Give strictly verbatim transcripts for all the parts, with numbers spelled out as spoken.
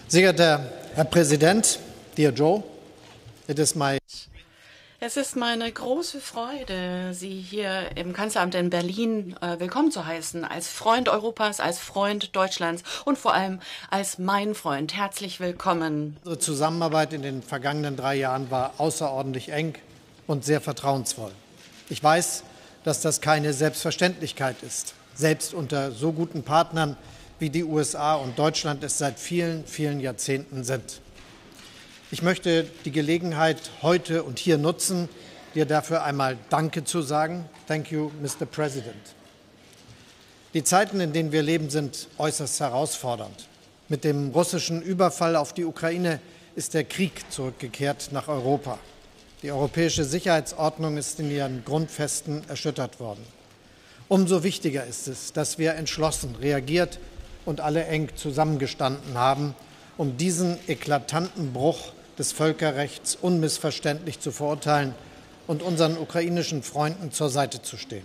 Sehr geehrter Herr Präsident, dear Joe, it is my Es ist meine große Freude, Sie hier im Kanzleramt in Berlin äh, willkommen zu heißen, als Freund Europas, als Freund Deutschlands und vor allem als mein Freund. Herzlich willkommen. Unsere Zusammenarbeit in den vergangenen drei Jahren war außerordentlich eng und sehr vertrauensvoll. Ich weiß, dass das keine Selbstverständlichkeit ist, selbst unter so guten Partnern wie die U S A und Deutschland es seit vielen, vielen Jahrzehnten sind. Ich möchte die Gelegenheit heute und hier nutzen, dir dafür einmal Danke zu sagen. Thank you, Mister President. Die Zeiten, in denen wir leben, sind äußerst herausfordernd. Mit dem russischen Überfall auf die Ukraine ist der Krieg zurückgekehrt nach Europa. Die europäische Sicherheitsordnung ist in ihren Grundfesten erschüttert worden. Umso wichtiger ist es, dass wir entschlossen reagiert und alle eng zusammengestanden haben, um diesen eklatanten Bruch des Völkerrechts unmissverständlich zu verurteilen und unseren ukrainischen Freunden zur Seite zu stehen.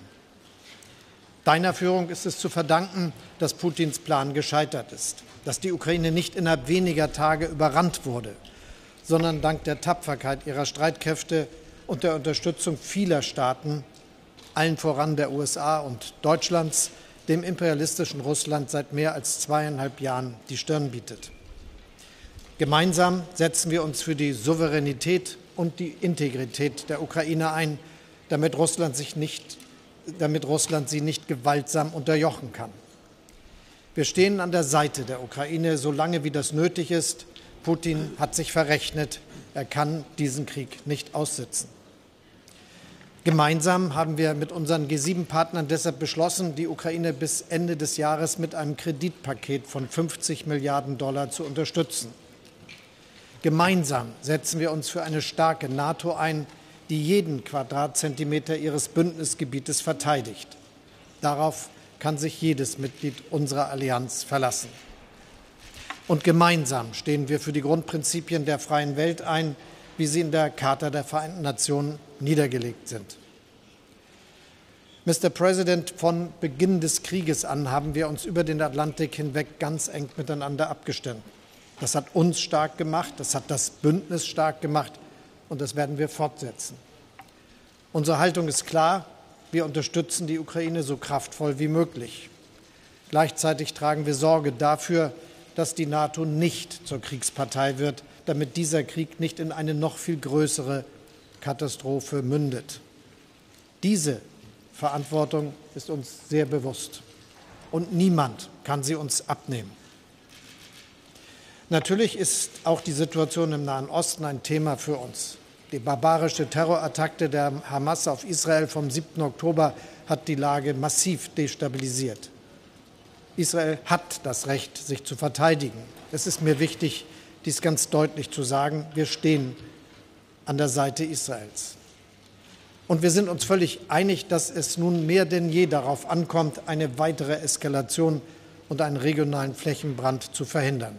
Deiner Führung ist es zu verdanken, dass Putins Plan gescheitert ist, dass die Ukraine nicht innerhalb weniger Tage überrannt wurde, sondern dank der Tapferkeit ihrer Streitkräfte und der Unterstützung vieler Staaten, allen voran der U S A und Deutschlands, dem imperialistischen Russland seit mehr als zweieinhalb Jahren die Stirn bietet. Gemeinsam setzen wir uns für die Souveränität und die Integrität der Ukraine ein, damit Russland, sich nicht, damit Russland sie nicht gewaltsam unterjochen kann. Wir stehen an der Seite der Ukraine, solange wie das nötig ist. Putin hat sich verrechnet. Er kann diesen Krieg nicht aussitzen. Gemeinsam haben wir mit unseren G sieben Partnern deshalb beschlossen, die Ukraine bis Ende des Jahres mit einem Kreditpaket von fünfzig Milliarden Dollar zu unterstützen. Gemeinsam setzen wir uns für eine starke NATO ein, die jeden Quadratzentimeter ihres Bündnisgebietes verteidigt. Darauf kann sich jedes Mitglied unserer Allianz verlassen. Und gemeinsam stehen wir für die Grundprinzipien der freien Welt ein, wie sie in der Charta der Vereinten Nationen niedergelegt sind. Mister President, von Beginn des Krieges an haben wir uns über den Atlantik hinweg ganz eng miteinander abgestimmt. Das hat uns stark gemacht, das hat das Bündnis stark gemacht und das werden wir fortsetzen. Unsere Haltung ist klar, wir unterstützen die Ukraine so kraftvoll wie möglich. Gleichzeitig tragen wir Sorge dafür, dass die NATO nicht zur Kriegspartei wird, damit dieser Krieg nicht in eine noch viel größere Katastrophe mündet. Diese Verantwortung ist uns sehr bewusst und niemand kann sie uns abnehmen. Natürlich ist auch die Situation im Nahen Osten ein Thema für uns. Die barbarische Terrorattacke der Hamas auf Israel vom siebten Oktober hat die Lage massiv destabilisiert. Israel hat das Recht, sich zu verteidigen. Es ist mir wichtig, dies ganz deutlich zu sagen. Wir stehen an der Seite Israels. Und wir sind uns völlig einig, dass es nun mehr denn je darauf ankommt, eine weitere Eskalation und einen regionalen Flächenbrand zu verhindern.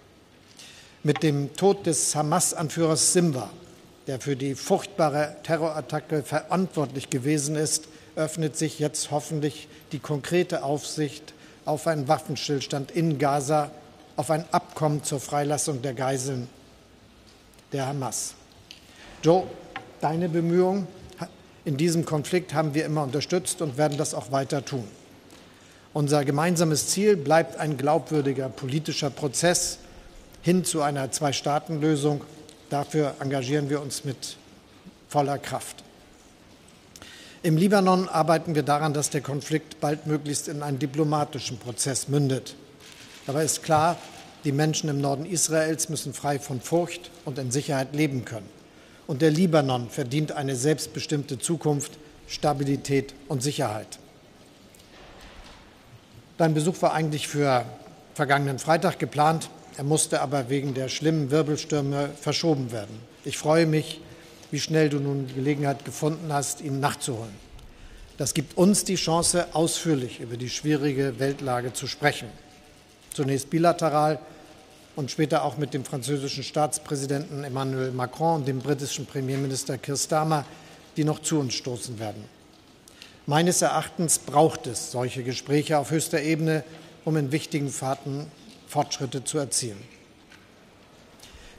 Mit dem Tod des Hamas-Anführers Simba, der für die furchtbare Terrorattacke verantwortlich gewesen ist, öffnet sich jetzt hoffentlich die konkrete Aussicht auf einen Waffenstillstand in Gaza, auf ein Abkommen zur Freilassung der Geiseln der Hamas. Joe, deine Bemühungen in diesem Konflikt haben wir immer unterstützt und werden das auch weiter tun. Unser gemeinsames Ziel bleibt ein glaubwürdiger politischer Prozess hin zu einer Zwei-Staaten-Lösung. Dafür engagieren wir uns mit voller Kraft. Im Libanon arbeiten wir daran, dass der Konflikt baldmöglichst in einen diplomatischen Prozess mündet. Dabei ist klar, die Menschen im Norden Israels müssen frei von Furcht und in Sicherheit leben können. Und der Libanon verdient eine selbstbestimmte Zukunft, Stabilität und Sicherheit. Dein Besuch war eigentlich für vergangenen Freitag geplant. Er musste aber wegen der schlimmen Wirbelstürme verschoben werden. Ich freue mich, wie schnell du nun die Gelegenheit gefunden hast, ihn nachzuholen. Das gibt uns die Chance, ausführlich über die schwierige Weltlage zu sprechen. Zunächst bilateral und später auch mit dem französischen Staatspräsidenten Emmanuel Macron und dem britischen Premierminister Keir Starmer, die noch zu uns stoßen werden. Meines Erachtens braucht es solche Gespräche auf höchster Ebene, um in wichtigen Fahrten Fortschritte zu erzielen.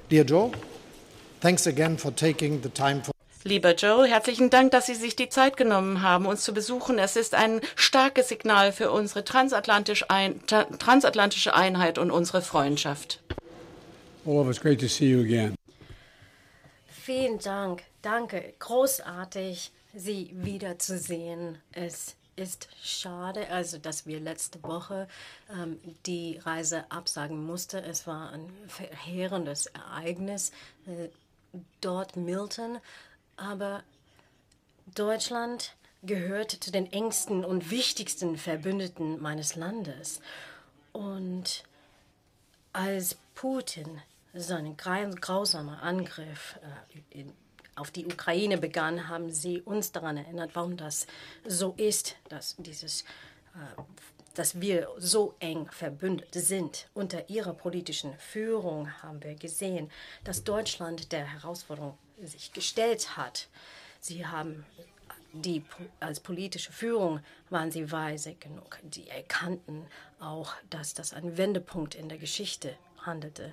Dear Joe, thanks again for taking the time for Lieber Joe, herzlichen Dank, dass Sie sich die Zeit genommen haben, uns zu besuchen. Es ist ein starkes Signal für unsere transatlantisch ein, transatlantische Einheit und unsere Freundschaft. Olaf, it's great to see you again. Vielen Dank. Danke. Großartig, Sie wiederzusehen. Es ist schade, also dass wir letzte Woche ähm, die Reise absagen mussten. Es war ein verheerendes Ereignis äh, dort, Milton. Aber Deutschland gehört zu den engsten und wichtigsten Verbündeten meines Landes. Und als Putin seinen grausamen Angriff äh, in, auf die Ukraine begann, haben Sie uns daran erinnert, warum das so ist, dass, dieses, äh, dass wir so eng verbündet sind. Unter Ihrer politischen Führung haben wir gesehen, dass Deutschland der Herausforderung sich gestellt hat. Sie haben die, als politische Führung waren Sie weise genug. Sie erkannten auch, dass das ein Wendepunkt in der Geschichte handelte.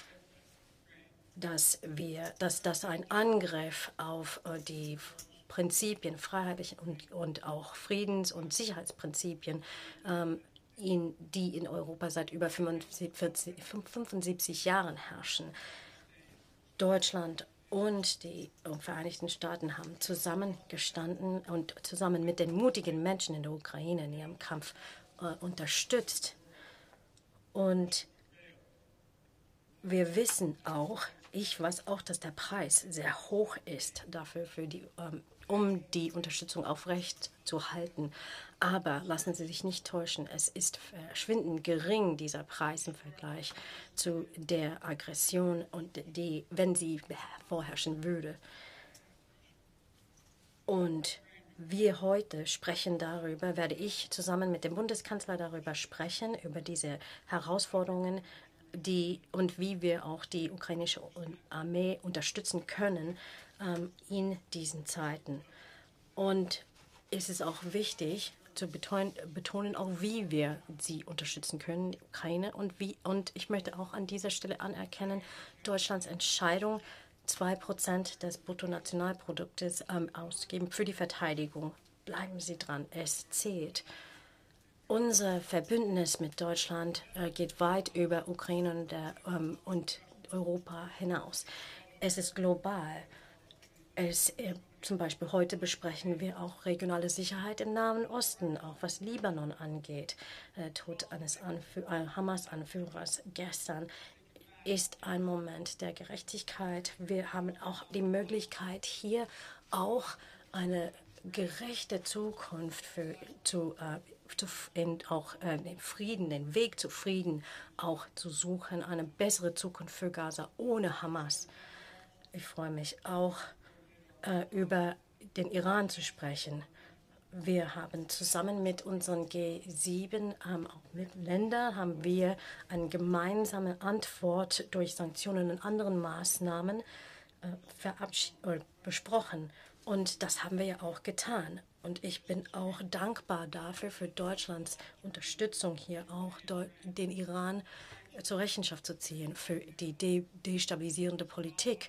Dass wir, dass das ein Angriff auf äh, die Prinzipien, freiheitlichen und, und auch Friedens- und Sicherheitsprinzipien, ähm, in, die in Europa seit über fünfundsiebzig, fünfundsiebzig Jahren herrschen. Deutschland und die Vereinigten Staaten haben zusammengestanden und zusammen mit den mutigen Menschen in der Ukraine in ihrem Kampf äh, unterstützt. Und wir wissen auch, ich weiß auch, dass der Preis sehr hoch ist dafür, für die, ähm, um die Unterstützung aufrecht zu halten. Aber lassen Sie sich nicht täuschen, es ist verschwindend gering, dieser Preis im Vergleich zu der Aggression, und die, wenn sie vorherrschen würde. Und wir heute sprechen darüber, werde ich zusammen mit dem Bundeskanzler darüber sprechen, über diese Herausforderungen, die und wie wir auch die ukrainische Armee unterstützen können ähm, in diesen Zeiten. Und es ist auch wichtig zu betonen, betonen, auch wie wir sie unterstützen können, die Ukraine. Und, wie, und ich möchte auch an dieser Stelle anerkennen, Deutschlands Entscheidung, zwei Prozent des Bruttonationalproduktes ähm, auszugeben für die Verteidigung. Bleiben Sie dran, es zählt. Unser Verbündnis mit Deutschland äh, geht weit über Ukraine und, der, ähm, und Europa hinaus. Es ist global. Es, äh, zum Beispiel heute besprechen wir auch regionale Sicherheit im Nahen Osten, auch was Libanon angeht. Der Tod eines Anfü- äh, Hamas-Anführers gestern ist ein Moment der Gerechtigkeit. Wir haben auch die Möglichkeit, hier auch eine gerechte Zukunft für, zu, äh, zu in, auch äh, den Frieden, den Weg zu Frieden auch zu suchen, eine bessere Zukunft für Gaza ohne Hamas. Ich freue mich auch, äh, über den Iran zu sprechen. Wir haben zusammen mit unseren G sieben ähm, auch mit Ländern haben wir eine gemeinsame Antwort durch Sanktionen und anderen Maßnahmen äh, verabschied- oder besprochen. Und das haben wir ja auch getan. Und ich bin auch dankbar dafür, für Deutschlands Unterstützung hier auch den Iran zur Rechenschaft zu ziehen, für die de- destabilisierende Politik.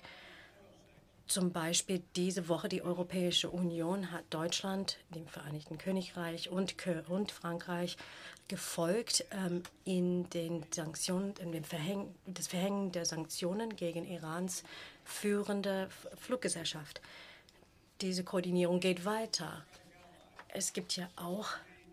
Zum Beispiel diese Woche die Europäische Union hat Deutschland, dem Vereinigten Königreich und, und Frankreich gefolgt ähm, in den Sanktionen, in dem Verhäng, das Verhängen der Sanktionen gegen Irans führende Fluggesellschaft. Diese Koordinierung geht weiter. Es gibt ja auch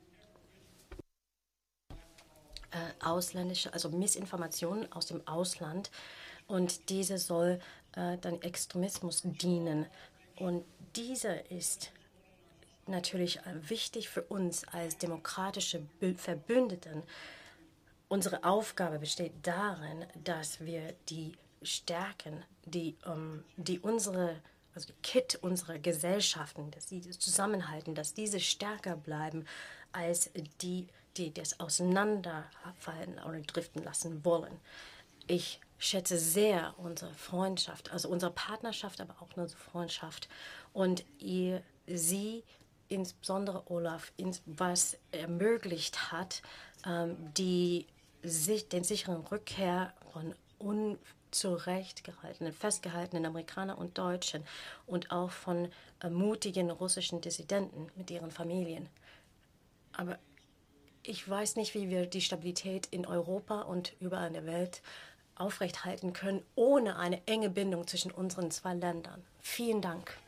äh, ausländische, also Missinformationen aus dem Ausland, und diese soll äh, dann Extremismus dienen. Und dieser ist natürlich äh, wichtig für uns als demokratische Verbündeten. Unsere Aufgabe besteht darin, dass wir die Stärken, die, ähm, die unsere also die Kit unserer Gesellschaften, dass sie das zusammenhalten, dass diese stärker bleiben als die, die das auseinanderfallen oder driften lassen wollen. Ich schätze sehr unsere Freundschaft, also unsere Partnerschaft, aber auch unsere Freundschaft. Und ihr, sie, insbesondere Olaf, was ermöglicht hat, ähm, die, sich, den sicheren Rückkehr von unzurechtgehaltenen, festgehaltenen Amerikanern und Deutschen und auch von äh, mutigen russischen Dissidenten mit ihren Familien. Aber ich weiß nicht, wie wir die Stabilität in Europa und überall in der Welt aufrechthalten können, ohne eine enge Bindung zwischen unseren zwei Ländern. Vielen Dank.